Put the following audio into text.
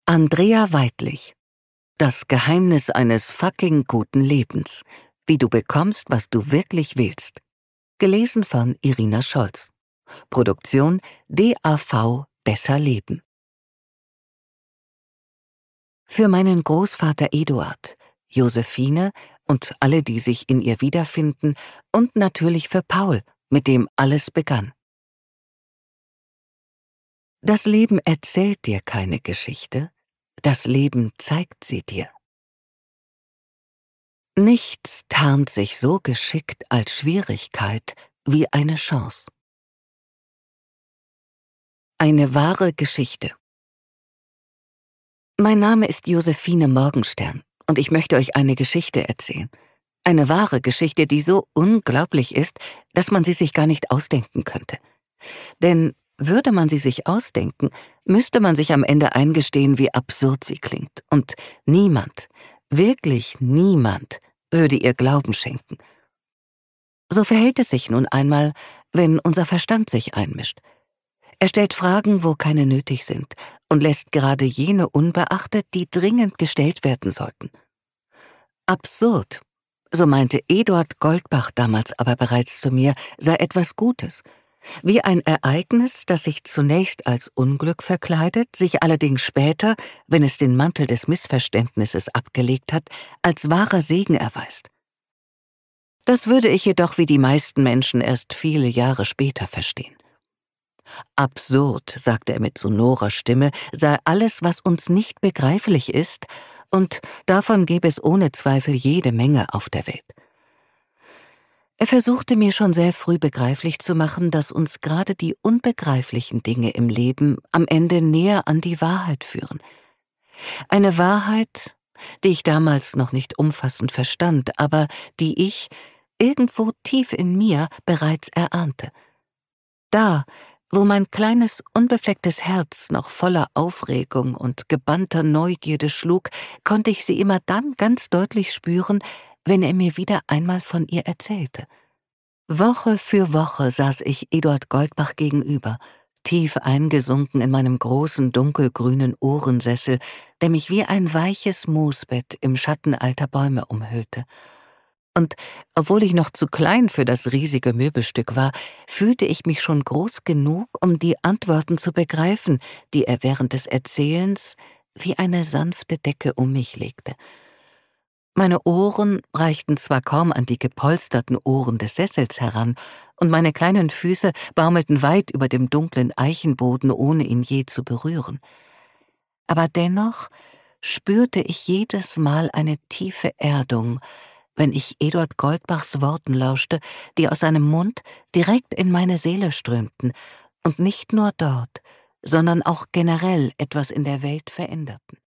Andrea Weidlich. Das Geheimnis eines fucking guten Lebens. Wie du bekommst, was du wirklich willst. Gelesen von Irina Scholz. Produktion DAV Besser Leben. Für meinen Großvater Eduard, Josephine und alle, die sich in ihr wiederfinden, und natürlich für Paul, mit dem alles begann. Das Leben erzählt dir keine Geschichte, das Leben zeigt sie dir. Nichts tarnt sich so geschickt als Schwierigkeit wie eine Chance. Eine wahre Geschichte. Mein Name ist Josephine Morgenstern und ich möchte euch eine Geschichte erzählen. Eine wahre Geschichte, die so unglaublich ist, dass man sie sich gar nicht ausdenken könnte. Denn würde man sie sich ausdenken, müsste man sich am Ende eingestehen, wie absurd sie klingt. Und niemand, wirklich niemand, würde ihr Glauben schenken. So verhält es sich nun einmal, wenn unser Verstand sich einmischt. Er stellt Fragen, wo keine nötig sind, und lässt gerade jene unbeachtet, die dringend gestellt werden sollten. Absurd, so meinte Eduard Goldbach damals aber bereits zu mir, sei etwas Gutes. Wie ein Ereignis, das sich zunächst als Unglück verkleidet, sich allerdings später, wenn es den Mantel des Missverständnisses abgelegt hat, als wahrer Segen erweist. Das würde ich jedoch wie die meisten Menschen erst viele Jahre später verstehen. Absurd, sagte er mit sonorer Stimme, sei alles, was uns nicht begreiflich ist, und davon gäbe es ohne Zweifel jede Menge auf der Welt. Er versuchte mir schon sehr früh begreiflich zu machen, dass uns gerade die unbegreiflichen Dinge im Leben am Ende näher an die Wahrheit führen. Eine Wahrheit, die ich damals noch nicht umfassend verstand, aber die ich, irgendwo tief in mir, bereits erahnte. Da, wo mein kleines, unbeflecktes Herz noch voller Aufregung und gebannter Neugierde schlug, konnte ich sie immer dann ganz deutlich spüren, wenn er mir wieder einmal von ihr erzählte. Woche für Woche saß ich Eduard Goldbach gegenüber, tief eingesunken in meinem großen, dunkelgrünen Ohrensessel, der mich wie ein weiches Moosbett im Schatten alter Bäume umhüllte. Und obwohl ich noch zu klein für das riesige Möbelstück war, fühlte ich mich schon groß genug, um die Antworten zu begreifen, die er während des Erzählens wie eine sanfte Decke um mich legte. Meine Ohren reichten zwar kaum an die gepolsterten Ohren des Sessels heran, und meine kleinen Füße baumelten weit über dem dunklen Eichenboden, ohne ihn je zu berühren. Aber dennoch spürte ich jedes Mal eine tiefe Erdung, wenn ich Eduard Goldbachs Worten lauschte, die aus seinem Mund direkt in meine Seele strömten und nicht nur dort, sondern auch generell etwas in der Welt veränderten.